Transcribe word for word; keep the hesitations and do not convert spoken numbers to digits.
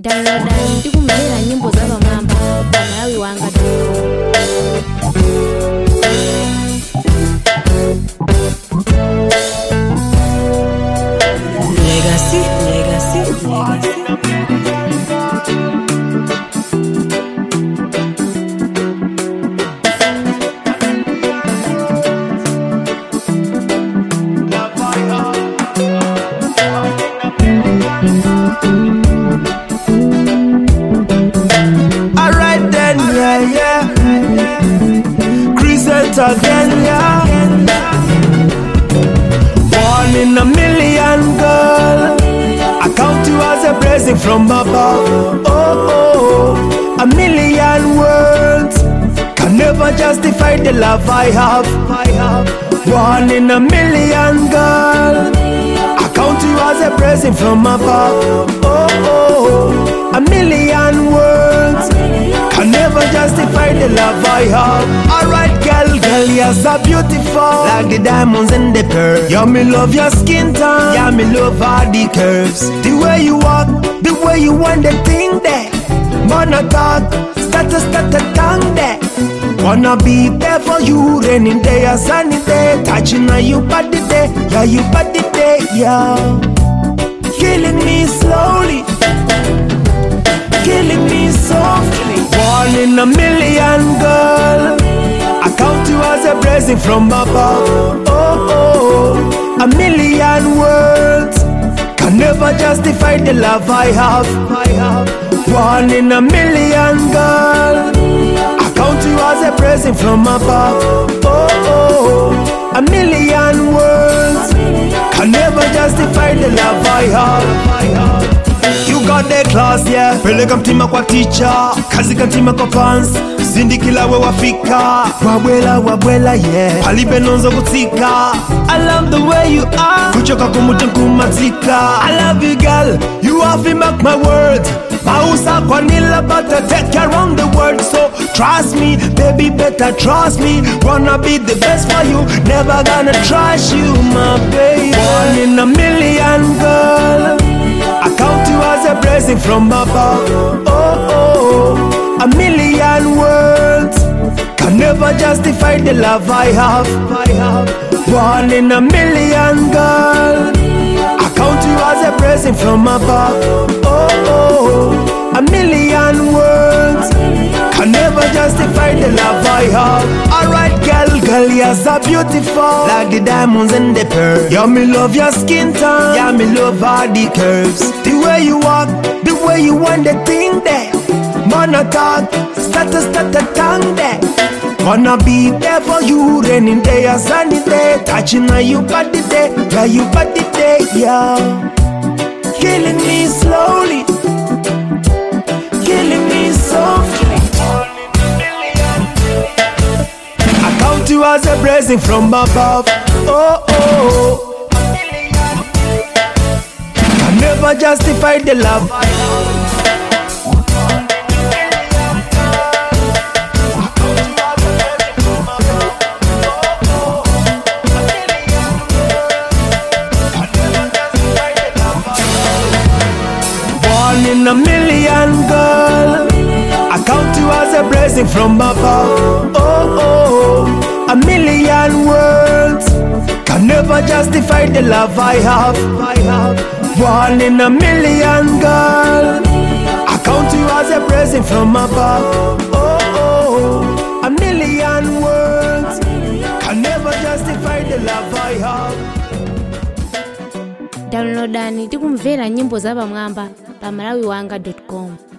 Downloadani ndikumvera nyimbo z'abamwamba Malawi wanga. Legacy, legacy, legacy. Again, yeah. One in a million, girl. I count you as a blessing from above. Oh, oh, a million words can never justify the love I have. I have. One in a million, girl. I count you as a blessing from above. Oh, oh, a million words can never justify the love I have. Alright, girl, girl, you're so beautiful, like the diamonds in the pearl. Yeah, me love your skin tone. Yeah, me love all the curves. The way you walk, the way you want the thing there. Wanna talk, start to start to tongue there. Wanna be there for you, rainy day or sunny day. Touching on you body day, yeah, you body day, yeah. Killing me slowly, killing me softly. One in a million, girl. I count you as a blessing from above. Oh, oh, a million words can never justify the love I have. I have. One in a million, girl. I count you as a blessing from above. Oh, oh, a million words can never justify the love I have. I have. You got the class, yeah. Peleka mtima kwa teacher, kazi kantima kwa fans. Zindikila we wafika, wabwela wabwela, yeah. Palibe nonzo kutika. I love the way you are, kuchoka kumuta kumatika. I love you, girl, you have to make my words. Mausa kwa nila butter, take you around the world. So trust me, baby, better trust me. Wanna be the best for you, never gonna trash you, my baby. One in a million, girl. I count you as a blessing from above. Oh, oh, a million words can never justify the love I have. I have. One in a million, girl. I count you as a blessing from above. Oh, oh, a million words can never justify the love I have. Alright, girl, girl, you're so beautiful, like the diamonds in the pearl. Yeah, me love your skin tone. Yeah, me love all the curves. The way you walk, the way you want the thing there. Wanna talk, start to start to tongue there. Wanna be there for you, rainy day or sunny day. Touching on you body day, yeah, you body day, yeah. Killing me slowly, killing me softly. I count you as a blessing from above. Oh, oh, I never justify the love I have. In a million, girl, I count you as a blessing from above. Oh, oh, a million words can never justify the love I have. I have. One in a million, girl. I count you as a blessing from above. Oh, oh, a million words can never justify the love I have. Downloadani ndikumvera nyimbo z'abamwamba pa malawi wanga dot com.